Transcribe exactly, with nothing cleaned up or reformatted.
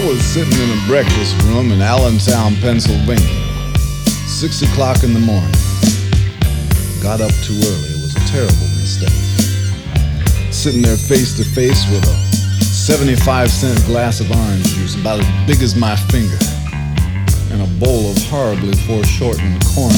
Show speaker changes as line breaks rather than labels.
was sitting in a breakfast room in Allentown, Pennsylvania. Six o'clock in the morning. Got up too early. It was a terrible mistake. Sitting there face to face with a seventy-five cent glass of orange juice about as big as my finger and a bowl of horribly foreshortened corn